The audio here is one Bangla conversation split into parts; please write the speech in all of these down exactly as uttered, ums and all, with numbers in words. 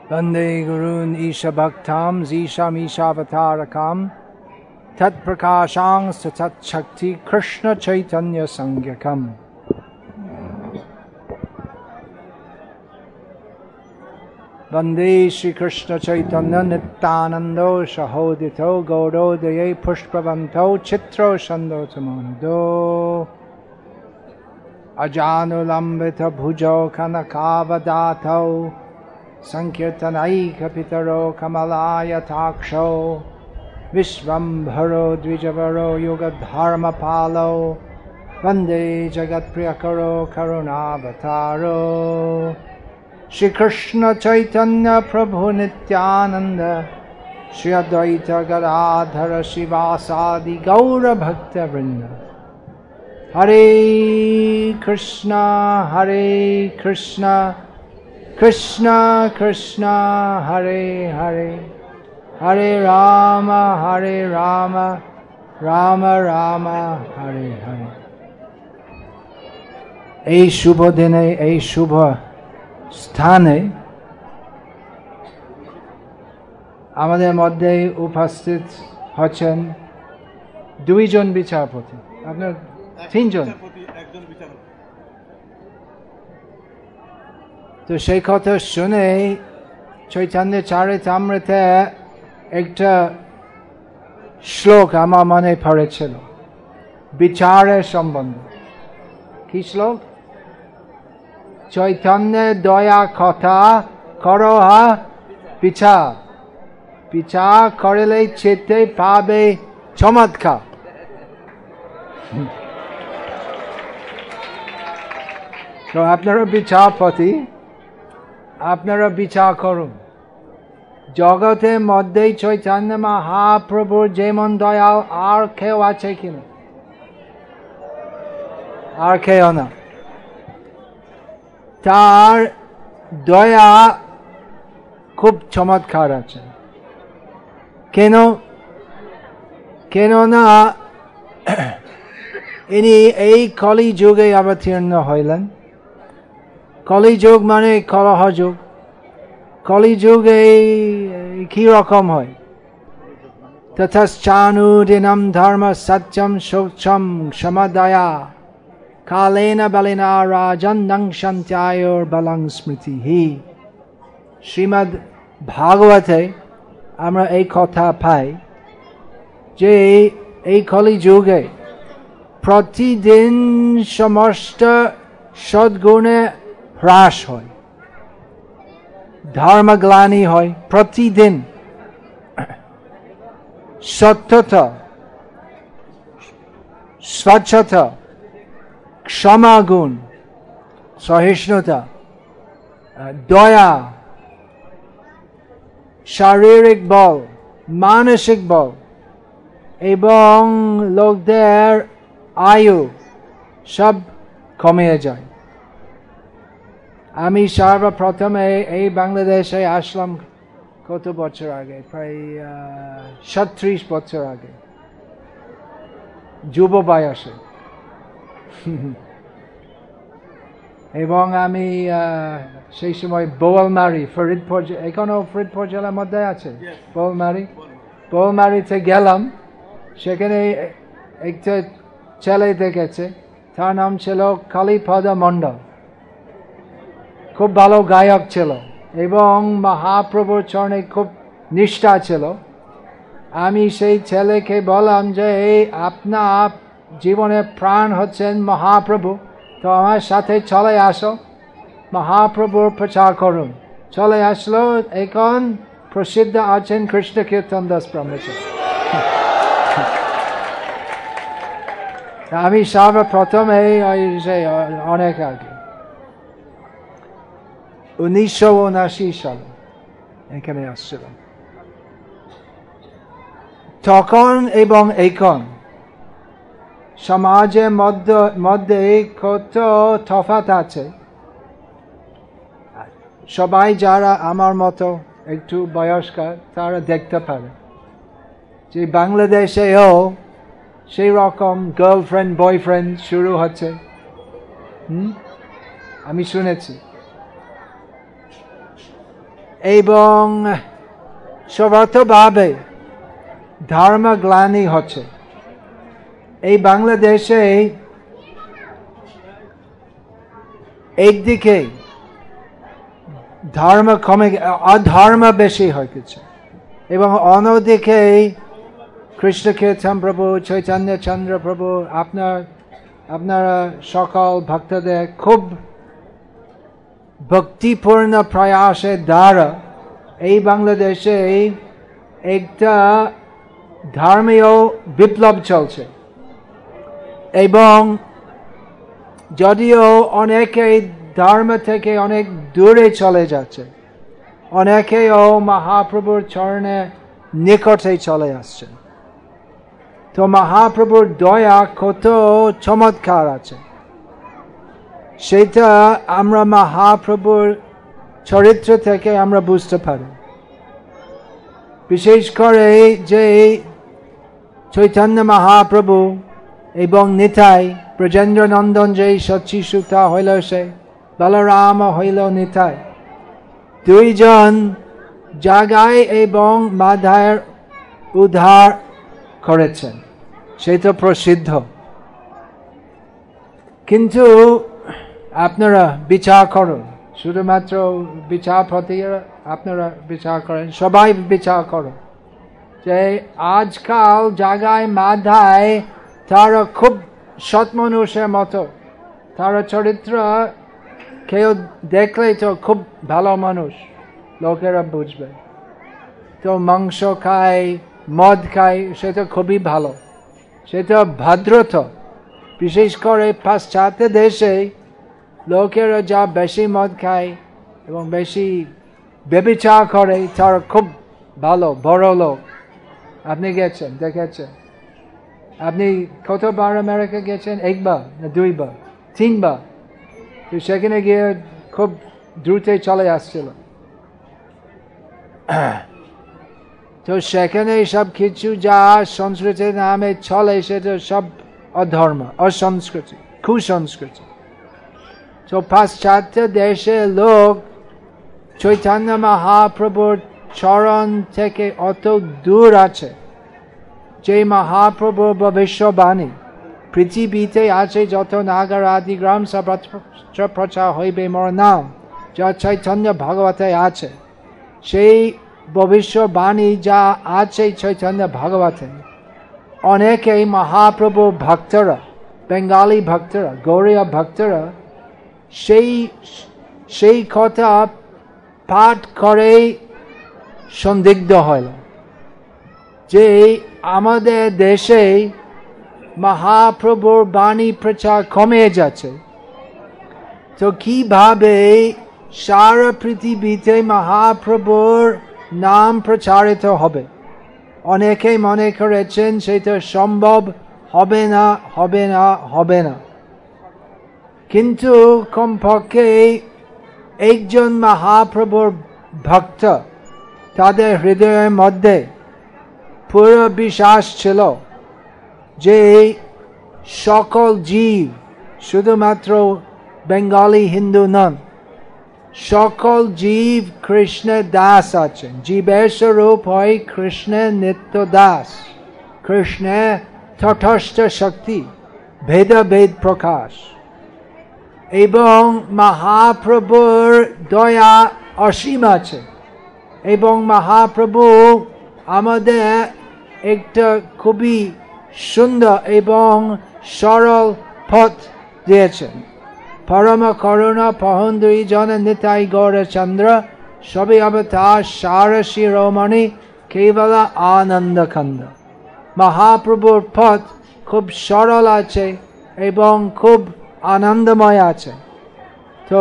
Vande Gurun Isha Bhaktam Zisham Ishavatarakam Tat Prakashang Satat Shakti Krishna Chaitanya Sangyakam. Vande Shri Krishna Chaitanya Nityanando Shahodito Gaurodaya Pushpavanto Chitro Shando Tamondo Ajanulambita Bhujo Kanakavadato Sankirtanai Kapitaro Kamalaya Taksho Vishvambharo Dvijavaro Yogadharma Palo Vande Jagat Priyakaro Karunavataro Shri Krishna Chaitanya Prabhu Nityananda Shri Advaita Gadadhara Shivasadi Gaura Bhakta Vrinda Hare Krishna Hare Krishna Krishna Krishna Hare Hare Hare Rama Hare Rama Rama Rama Hare Hare. এই শুভ দিনে এই শুভ স্থানে আমাদের মধ্যে উপস্থিত হচ্ছেন দুইজন বিচারপতি, আপনার তিনজন। তো সেই কথা শুনে চৈতন্য চরিতামৃতে একটা শ্লোক আমার মনে পড়েছিল বিচারের সম্বন্ধে। কি শ্লোক? চৈতন্য দয়া কথা করো হা বিচার, বিচার করলে চিত্তে পাবে চমৎকার। তো আপনারা বিচারপতি, আপনারা বিচার করুন জগতের মধ্যে চৈতন্য মহাপ্রভুর যেমন দয়াল আর কেউ আছে কিনা? আর কেউ না। তার দয়া খুব চমৎকার আছে। কেন? কেননা ইনি এই কলি যুগে অবতীর্ণ হইলেন। কলি যুগ মানে কলহ যুগ। কলি যুগে কি রকম হয়? ততশ্চানুদিনম ধর্ম সত্যম শৌচম সমদয়া কালেনা বলিনা রাজন নংশন্ত্যায়োর বলং স্মৃতি হি। শ্রীমদ্ ভাগবতে আমরা এই কথা পাই যে এই কলি যুগে প্রতিদিন সমস্ত সদ্গুণে হ্রাস হয়, ধর্মগ্লানি হয় প্রতিদিন। সত্যতা, স্বচ্ছতা, ক্ষমাগুণ, সহিষ্ণুতা, দয়া, শারীরিক বল, মানসিক বল এবং লোকদের আয়ু সব কমে যায়। আমি সর্বপ্রথমে এই বাংলাদেশে আসলাম কত বছর আগে, প্রায় সাতত্রিশ বছর আগে, যুব বয়সে। এবং আমি সেই সময় বোয়ালমারি, ফরিদপুর, এখনো ফরিদপুর জেলার মধ্যে আছে বোয়ালমারি, বোয়ালমারিতে গেলাম। সেখানে একটা ছেলে দেখেছে, তার নাম ছিল কালীপদ মণ্ডল। খুব ভালো গায়ক ছিল এবং মহাপ্রভুর চরণে খুব নিষ্ঠা ছিল। আমি সেই ছেলেকে বললাম যে আপনার জীবনের প্রাণ হচ্ছেন মহাপ্রভু, তো আমার সাথে চলে আসো, মহাপ্রভুর প্রচার করুন। চলে আসলো। এখন প্রসিদ্ধ আছেন কৃষ্ণ কীর্তন দাস ব্রহ্মচারী। আমি সর্বপ্রথম এই অনেক আগে উনিশশো উনআশি সালে এখানে আসছিলাম। তখন এবং এখন সমাজের মধ্যে মধ্যে কত তফাৎ আছে। সবাই যারা আমার মতো একটু বয়স্ক তারা দেখতে পারে যে বাংলাদেশেও সেই রকম গার্লফ্রেন্ড বয়ফ্রেন্ড শুরু হচ্ছে। হুম আমি শুনেছি। এবং সর্বতভাবে ধর্মগ্লানি হচ্ছে। এই বাংলাদেশে একদিকে ধর্ম কমে, অধর্ম বেশি হয়ে গেছে, এবং অন্যদিকে কৃষ্ণ কীর্তন প্রভু, চৈতন্য চন্দ্র প্রভু, আপনার আপনারা সকল ভক্তদের খুব ভক্তিপূর্ণ প্রয়াসের দ্বারা এই বাংলাদেশে একটা ধর্মীয় বিপ্লব চলছে। এবং যদিও অনেকে ধর্ম থেকে অনেক দূরে চলে যাচ্ছে, অনেকেও মহাপ্রভুর চরণে নিকটে চলে আসছে। তো মহাপ্রভুর দয়া কত চমৎকার আছে, সেটা আমরা মহাপ্রভুর চরিত্র থেকে আমরা বুঝতে পারি। বিশেষ করে যে চৈতন্য মহাপ্রভু এবং নিতাই, ব্রজেন্দ্র নন্দন যে সচ্চিসুতা হইল, সে বলরাম হইল নিতাই, দুইজন জাগায় এবং মাধায়ের উদ্ধার করেছেন, সেটা প্রসিদ্ধ। কিন্তু আপনারা বিচার করুন, শুধুমাত্র বিচারপতি আপনারা বিচার করেন, সবাই বিচার করুন যে আজকাল জায়গায় মাধায় তারা খুব সৎ মানুষের মতো, তারা চরিত্র কেউ দেখলে তো খুব ভালো মানুষ, লোকেরা বুঝবে। তো মাংস খায়, মদ খায়, সেটা খুবই ভালো, সেটা ভদ্রতা। বিশেষ করে পাশ্চাত্য দেশে লোকেরা যা বেশি মদ খায় এবং বেশি ব্যভিচার করে, তারা খুব ভালো বড় লোক। আপনি গেছেন, দেখেছেন? আপনি কতবার আমেরিকা গেছেন? একবার না দুইবার, তিনবার? তো সেখানে গিয়ে খুব দ্রুত চলে আসছিল। তো সেখানে সব কিছু যা সংস্কৃতির নামে চলে, সেটা সব অধর্ম, অসংস্কৃতি, কুসংস্কৃতি। তো পাশ্চাত্য দেশে লোক চৈতন্য মহাপ্রভুর চরণ থেকে অত দূর আছে যে মহাপ্রভুর ভবিষ্যবাণী পৃথিবীতে আছে, যত নাগর আদি গ্রাম সর্বত্র প্রচার হইবে মোর নাম, যা চৈতন্য ভাগবতে আছে। সেই ভবিষ্যবাণী যা আছে চৈতন্য ভাগবতে, অনেকেই মহাপ্রভু ভক্তরা, বেঙ্গালী ভক্তরা, গৌড়ীয় ভক্তরা সেই সেই কথা পাঠ করে সন্দিগ্ধ হইল যে আমাদের দেশে মহাপ্রভুর বাণী প্রচার কমে যাচ্ছে, তো কিভাবে সারা পৃথিবীতে মহাপ্রভুর নাম প্রচারিত হবে? অনেকে মনে করেছেন সেটা সম্ভব হবে না, হবে না, হবে না। কিন্তু কমপক্ষে একজন মহাপ্রভুর ভক্ত, তাদের হৃদয়ের মধ্যে পুরো বিশ্বাস ছিল যে সকল জীব, শুধুমাত্র বেঙ্গলি হিন্দু নন, সকল জীব কৃষ্ণের দাস আছেন। জীবের স্বরূপ হয় কৃষ্ণের নিত্য দাস, কৃষ্ণের তটস্থ শক্তি, ভেদাভেদ প্রকাশ। এবং মহাপ্রভুর দয়া অসীম আছে, এবং মহাপ্রভু আমাদের একটা খুবই সুন্দর এবং সরল পথ দিয়েছেন। পরম করুণা পহন্দুই জন নিতাই গৌরচন্দ্র, সবই অবতার সার শিরোমণি, কেবল আনন্দ খন্দ। মহাপ্রভুর পথ খুব সরল আছে এবং খুব আনন্দময় আছে। তো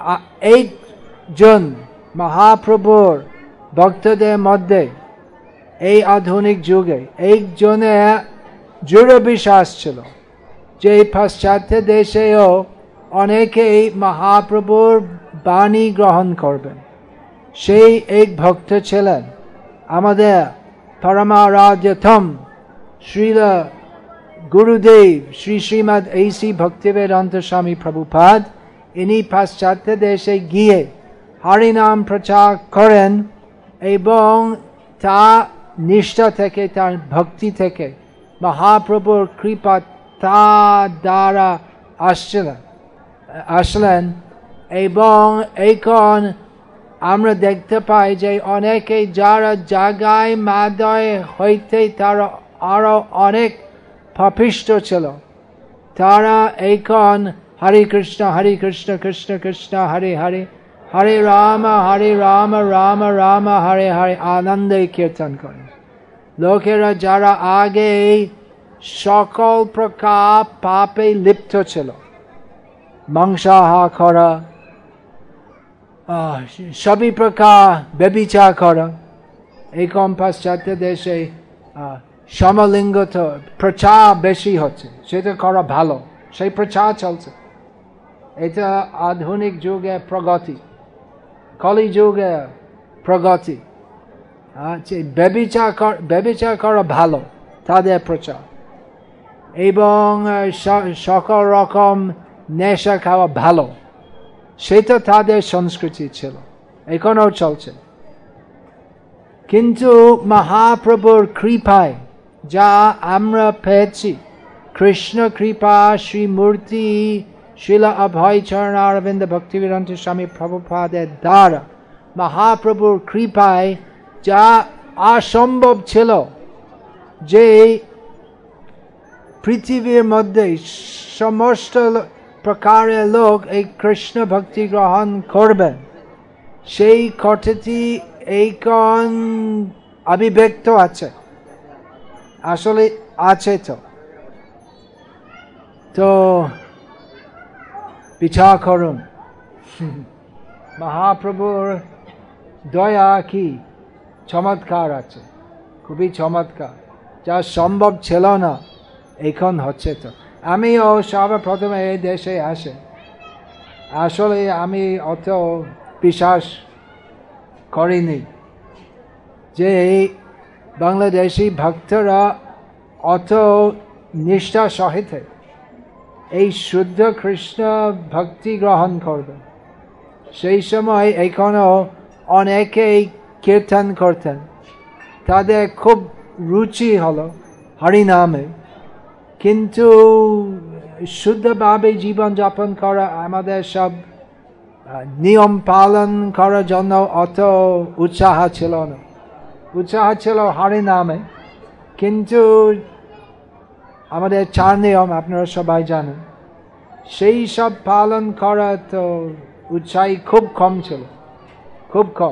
একজন মহাপ্রভুর ভক্তদের মধ্যে এই আধুনিক যুগে একজনের দৃঢ় বিশ্বাস ছিল যে পাশ্চাত্য দেশেও অনেকেই মহাপ্রভুর বাণী গ্রহণ করবেন। সেই এক ভক্ত ছিলেন আমাদের পরমারাধ্যতম শ্রীল গুরুদেব শ্রী শ্রীমদ এসি ভক্তিবেদান্ত স্বামী প্রভুপাদ। ইনি পাশ্চাত্য দেশে গিয়ে হরিনাম প্রচার করেন এবং তা নিষ্ঠা থেকে, তার ভক্তি থেকে, মহাপ্রভুর কৃপা তা দ্বারা আসছিলেন আসলেন এবং এখন আমরা দেখতে পাই যে অনেকে যারা জাগায় মাদয় হইতে তারা আরো অনেক পাপিষ্ঠ ছিল, তারা এখন হরে কৃষ্ণ হরে কৃষ্ণ কৃষ্ণ কৃষ্ণ হরে হরে হরে রাম হরে রাম রাম রাম হরে হরে আনন্দে কীর্তন করেন। লোকেরা যারা আগে সকল প্রকার পাপে লিপ্ত ছিল, মাংসাহার করা, সবই প্রকার ব্যভিচার করা, এখন পাশ্চাত্য দেশে সমলিঙ্গ তো প্রচার বেশি হচ্ছে, সেটা করা ভালো, সেই প্রচার চলছে। এটা আধুনিক যুগে প্রগতি, কলি যুগে প্রগতি। ব্যভিচার ব্যভিচার করা ভালো, তাদের প্রচার, এবং সকল রকম নেশা খাওয়া ভালো, সেটা তাদের সংস্কৃতি ছিল, এখনো চলছে। কিন্তু মহাপ্রভুর কৃপায় যা আমরা পেয়েছি, কৃষ্ণ কৃপা শ্রীমূর্তি শিলা অভয় চরণ অরবিন্দ ভক্তিবেদান্ত স্বামী প্রভুপাদের দ্বারা, মহাপ্রভুর কৃপায় যা অসম্ভব ছিল যে পৃথিবীর মধ্যে সমস্ত প্রকারের লোক এই কৃষ্ণ ভক্তি গ্রহণ করবেন, সেই কথাটি এখন অভিব্যক্ত আছে, আসলে আছে। তো তো বিচার করুন, মহাপ্রভুর দয়া কি চমৎকার আছে, খুবই চমৎকার, যা সম্ভব ছিল না এখন হচ্ছে। তো আমিও সর্বপ্রথমে এই দেশে আসে, আসলে আমি অত বিশ্বাস করিনি যে বাংলাদেশি ভক্তরা অত নিষ্ঠা সহিত এই শুদ্ধ কৃষ্ণ ভক্তি গ্রহণ করবে। সেই সময় এখনো অনেকেই কীর্তন করতেন, তাদের খুব রুচি হলো হরিনামে, কিন্তু শুদ্ধভাবে জীবনযাপন করা, আমাদের সব নিয়ম পালন করার জন্য অত উৎসাহ ছিল না। উৎসাহ ছিল হরিনামে, কিন্তু আমাদের চার নিয়ম আপনারা সবাই জানেন, সেই সব পালন করা তো উৎসাহী খুব কম ছিল, খুব কম।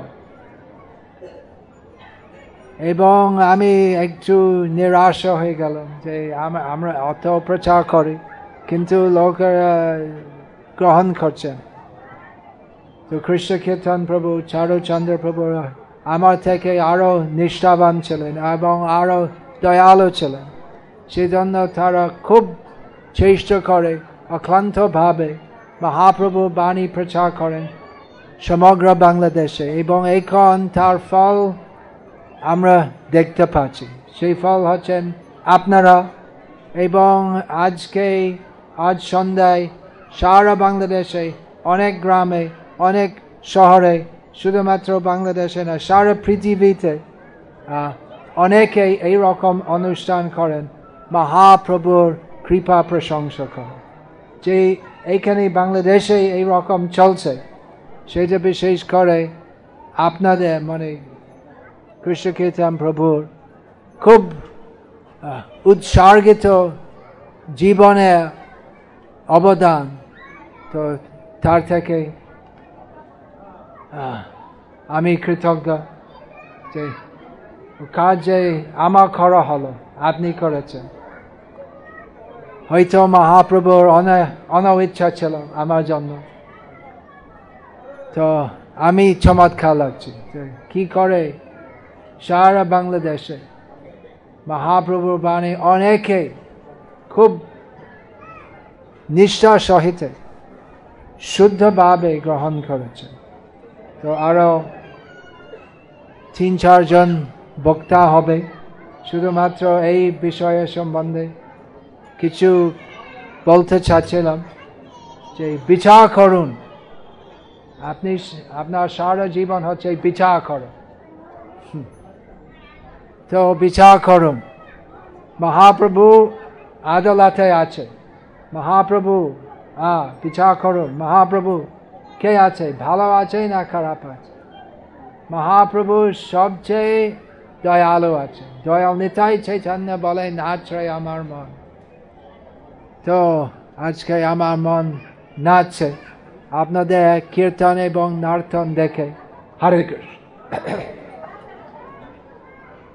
এবং আমি একটু নিরাশ হয়ে গেলাম যে আমরা অত প্রচার করি কিন্তু লোকেরা গ্রহণ করছেন। তো কৃষ্ণ কীর্তন প্রভু চারুচন্দ্র প্রভু আমার থেকে আরো নিষ্ঠাবান ছিলেন এবং আরো দয়ালু ছিলেন, সেজন্য তারা খুব চেষ্টা করে অক্লান্তভাবে মহাপ্রভু বাণী প্রচার করেন সমগ্র বাংলাদেশে, এবং এখন তার ফল আমরা দেখতে পাচ্ছি। সেই ফল হচ্ছেন আপনারা, এবং আজকে আজ সন্ধ্যায় সারা বাংলাদেশে অনেক গ্রামে, অনেক শহরে, শুধুমাত্র বাংলাদেশে না সারা পৃথিবীতে অনেকেই এই রকম অনুষ্ঠান করেন, মহাপ্রভুর কৃপা প্রশংসা করেন। যে এইখানে বাংলাদেশে এই রকম চলছে, সেটা বিশেষ করে আপনাদের মানে কৃষ্ণ কীর্তন প্রভুর খুব উৎসর্গিত জীবনে অবদান। তো তার থেকে আমি কৃতজ্ঞ যে কাজ যে আমার করা হলো, আপনি করেছেন। হয়তো মহাপ্রভুর অনইচ্ছা ছিল আমার জন্য। তো আমি চমৎকার লাগছি কি করে সারা বাংলাদেশে মহাপ্রভুর বাণী অনেকে খুব নিষ্ঠা সহিত শুদ্ধভাবে গ্রহণ করেছে। তো আরো তিন চারজন বক্তা হবে, শুধুমাত্র এই বিষয়ে সম্বন্ধে কিছু বলতে চাচ্ছিলাম যে বিচার করুন আপনি আপনার সারা জীবন হচ্ছে বিচার করো, তো বিচার করুন। মহাপ্রভু আদালতে আছে, মহাপ্রভু হ্যাঁ বিচার করুন, মহাপ্রভু কে আছে, ভালো আছে না খারাপ আছে? মহাপ্রভু সবচেয়ে দয়ালু আছে। দয়াল নিতাই চৈতন্য বলে নাচে আমার মন। তো আজকে আমার মন নাচছে আপনাদের কীর্তন এবং নর্তন দেখে। হরে কৃষ্ণ।